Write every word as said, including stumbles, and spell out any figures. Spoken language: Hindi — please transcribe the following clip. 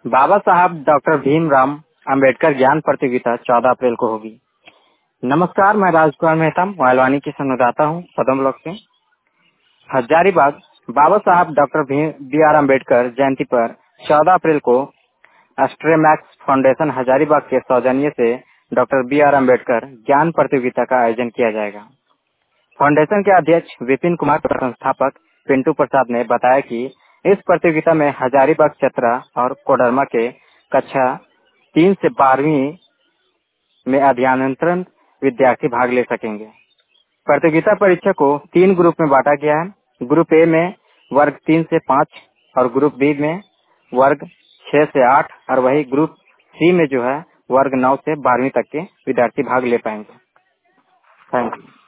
बाबा साहब डॉक्टर भीमराव अंबेडकर ज्ञान प्रतियोगिता चौदह अप्रैल को होगी। नमस्कार, मैं राजकुमार मेहता मोहलवानी की संवाददाता हूँ सदम ब्लॉक से। Hazaribagh Baba Saheb doctor B R Ambedkar जयंती पर चौदह अप्रैल को एस्ट्रेमैक्स फाउंडेशन हजारीबाग के सौजन्य से डॉक्टर बी आर अम्बेडकर ज्ञान प्रतियोगिता का आयोजन किया जाएगा। फाउंडेशन के अध्यक्ष विपिन कुमार और संस्थापक पिंटू प्रसाद ने बताया कि इस प्रतियोगिता में हजारीबाग, चतरा और कोडरमा के कक्षा तीन से बारहवीं में अध्ययनरत विद्यार्थी भाग ले सकेंगे। प्रतियोगिता परीक्षा को तीन ग्रुप में बांटा गया है। ग्रुप ए में वर्ग तीन से पाँच और ग्रुप बी में वर्ग छह से आठ और वही ग्रुप सी में जो है वर्ग नौ से बारहवीं तक के विद्यार्थी भाग ले पाएंगे। Thank you.